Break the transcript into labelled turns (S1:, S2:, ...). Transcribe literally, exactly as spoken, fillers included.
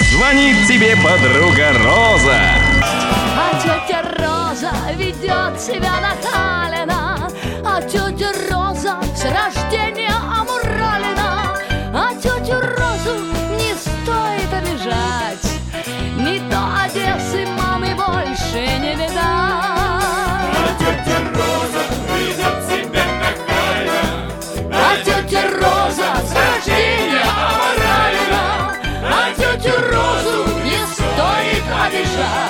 S1: Звонит тебе подруга Роза.
S2: А тетя Роза ведет себя накалена, а тетя Роза с рождения амуралена. А тетю Розу не стоит обижать, не то Одессы мамы больше не видать.
S3: А тетя Роза ведет себя нахально,
S2: а тетя Роза с рождения амуралена. А тетю Розу не стоит обижать.